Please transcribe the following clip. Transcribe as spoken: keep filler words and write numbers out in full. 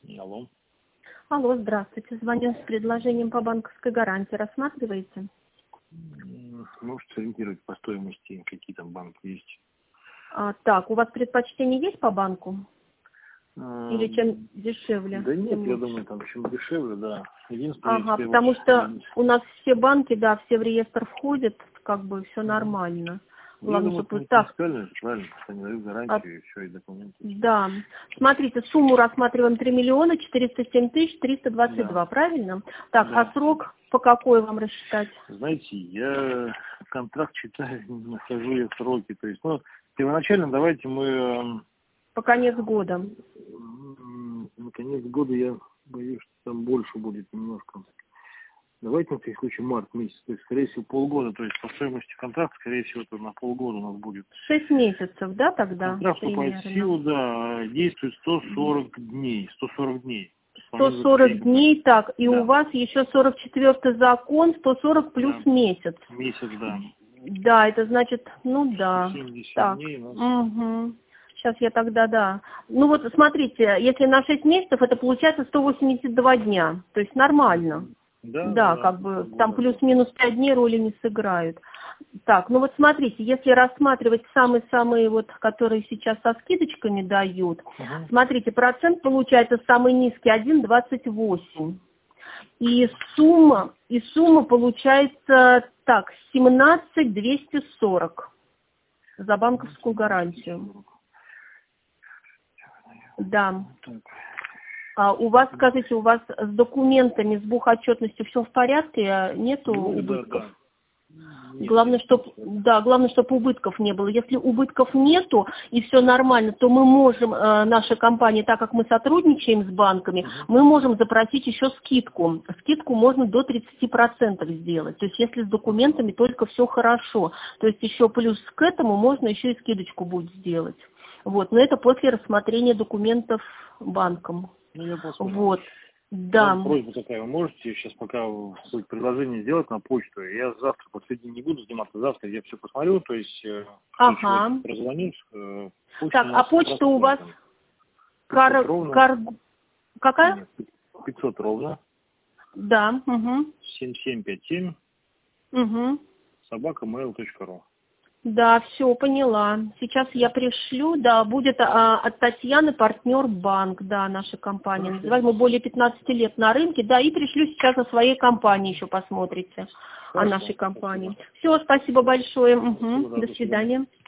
Алло. Алло, здравствуйте. Звоню с предложением по банковской гарантии. Рассматриваете? Можете сориентировать по стоимости, какие там банки есть? А, так, у вас предпочтение есть по банку? А, Или чем дешевле? Да нет, тем я лучше? думаю, там чем дешевле, да. Единственное, Ага, теперь потому вот, что у нас все банки, да, все в реестр входят, как бы все Мгм. нормально. Ну, я Главное, думаю, это чтобы не так. принципиально, это правильно, что они дают а, гарантию, и все, и документы. И всё. Да. Смотрите, сумму рассматриваем три миллиона четыреста семь тысяч триста двадцать Да, два, правильно? Так, а да. срок по какой вам рассчитать? Знаете, я контракт читаю, не нахожу я сроки. То есть, ну, первоначально давайте мы эм, По конец года. м, на конец года я боюсь, что там больше будет немножко. Давайте на всякий случай март месяц, то есть, скорее всего, полгода. То есть, по стоимости контракта, скорее всего, это на полгода у нас будет. Шесть месяцев, да, тогда Контракт вступает в примерно? силу, да, действует сто сорок дней. сто сорок дней с сто момента сорок заключения контракта. дней, так, и у Да, вас еще сорок четвёртый закон, сто сорок плюс да. месяц. Месяц, да. Да, это значит, ну сто да, семьдесят так, дней у нас. угу. Сейчас я тогда, да. Ну вот, смотрите, если на шесть месяцев, это получается сто восемьдесят два дня, то есть нормально. Да, да, Да, да, как бы там полгода. плюс-минус пять дней роли не сыграют. Так, ну вот смотрите, если рассматривать самые-самые вот, которые сейчас со скидочками дают, Угу. смотрите, процент получается самый низкий один двадцать восемь. И сумма, и сумма получается так, семнадцать двести сорок за банковскую гарантию. Да. Так. А у вас, скажите, у вас с документами, с бухотчетностью все в порядке? Нету Вроде да, убытков? да. Нет, Главное, нет, чтобы, нет. да, главное, чтобы убытков не было. Если убытков нету и все нормально, то мы можем, э, наша компания, так как мы сотрудничаем с банками, Угу. мы можем запросить еще скидку. Скидку можно до тридцати процентов сделать. То есть если с документами только все хорошо. То есть еще плюс к этому можно еще и скидочку будет сделать. Вот, но это после рассмотрения документов банком. Ну, я посмотрю. Вот, Ладно, да. просьба такая, вы можете сейчас пока хоть предложение сделать на почту? Я завтра последний не буду заниматься, завтра я все посмотрю, то есть э, в случае Ага. вот прозвонить, э, почта Так, у а нас почта у вас красная, пятьсот кар... ровно, кар... какая? нет, пятьсот ровно, Да, угу. семь семь пять семь, Угу. собака mail точка ру. Да, все, поняла. Сейчас я пришлю, да, будет а, от Татьяны партнер банк, да, наша компания. Хорошо. Называем, мы более пятнадцати лет на рынке, да, и пришлю сейчас о своей компании еще посмотрите, о Хорошо. нашей компании. Спасибо. Все, спасибо большое. Угу. Спасибо, да, До до свидания. свидания.